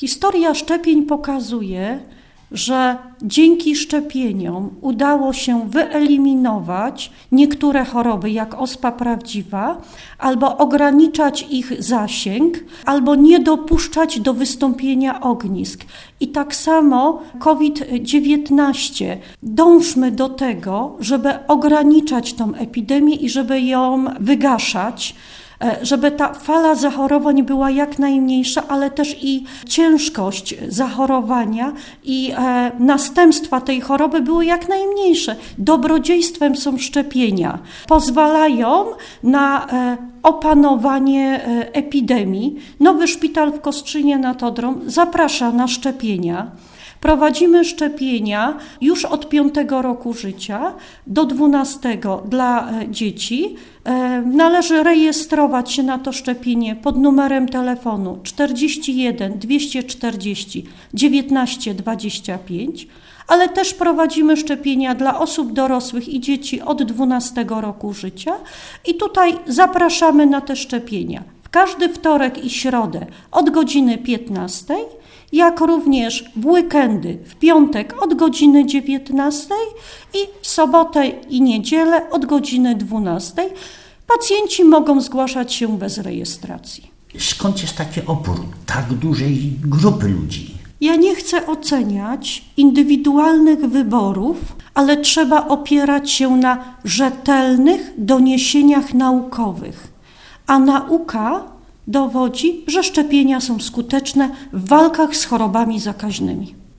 Historia szczepień pokazuje, że dzięki szczepieniom udało się wyeliminować niektóre choroby, jak ospa prawdziwa, albo ograniczać ich zasięg, albo nie dopuszczać do wystąpienia ognisk. I tak samo COVID-19. Dążmy do tego, żeby ograniczać tą epidemię i żeby ją wygaszać, żeby ta fala zachorowań była jak najmniejsza, ale też i ciężkość zachorowania i następstwa tej choroby były jak najmniejsze. Dobrodziejstwem są szczepienia. Pozwalają na opanowanie epidemii. Nowy Szpital w Kostrzynie nad Odrą zaprasza na szczepienia. Prowadzimy szczepienia już od 5 roku życia do 12 dla dzieci. Należy rejestrować się na to szczepienie pod numerem telefonu 41 240 19 25, ale też prowadzimy szczepienia dla osób dorosłych i dzieci od 12 roku życia i tutaj zapraszamy na te szczepienia. W każdy wtorek i środę od godziny 15, jak również w weekendy, w piątek od godziny 19 i w sobotę i niedzielę od godziny 12. Pacjenci mogą zgłaszać się bez rejestracji. Skąd jest taki opór tak dużej grupy ludzi? Ja nie chcę oceniać indywidualnych wyborów, ale trzeba opierać się na rzetelnych doniesieniach naukowych, a nauka dowodzi, że szczepienia są skuteczne w walkach z chorobami zakaźnymi.